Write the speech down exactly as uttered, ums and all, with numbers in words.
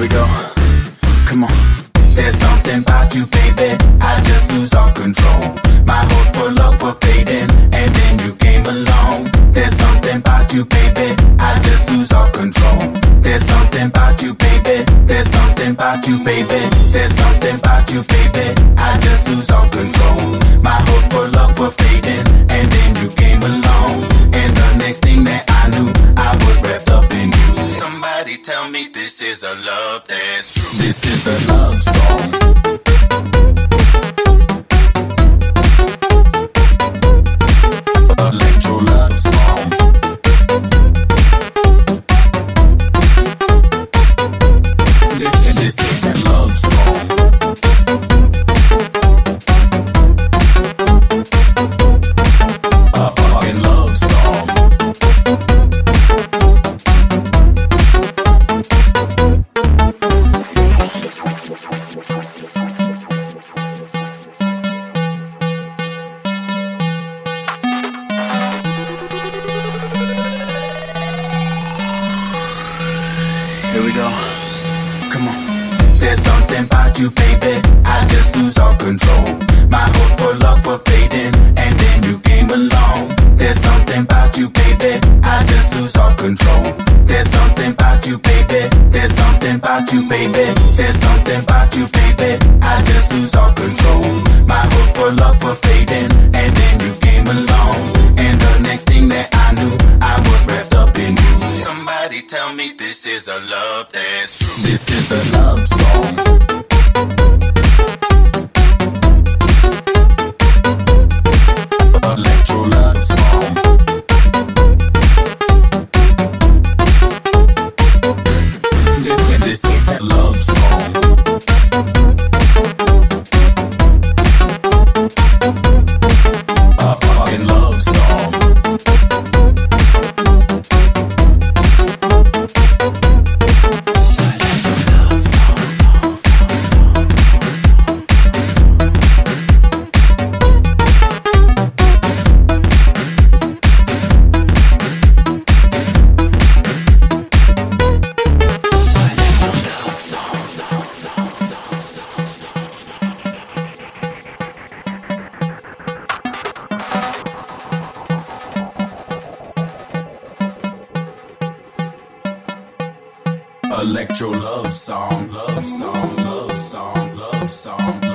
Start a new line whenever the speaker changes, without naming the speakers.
we go. Come on. There's something about you, baby, I just lose all control. My hopes pull up were fading, and then you came along. There's something about you, baby, I just lose all control. There's something about you, baby, there's something about you, baby. There's something about you, baby, I just lose all control. My hopes pull up were fading, and then you came along. And the next thing that I knew, I was wrapped up in you. Somebody tell me this is a love that's true. This is a love song. Electro love song. This, this is a love song. A fucking love song. Here we go. Come on. There's something about you, baby, I just lose all control. My hopes pull up were fading, and then you came along. There's something about you, baby, I just lose all control. There's something about you, baby, there's something about you, baby. There's something about you, baby, I just lose all control. My hopes pull up were fading, and then you came along. And the next thing that I knew, I was wrapped up in you. Somebody tell me this is a love that's true. This is a love song. Electro love song. This, this is a love song. A fucking love song. Electro love song, love song, love song, love song.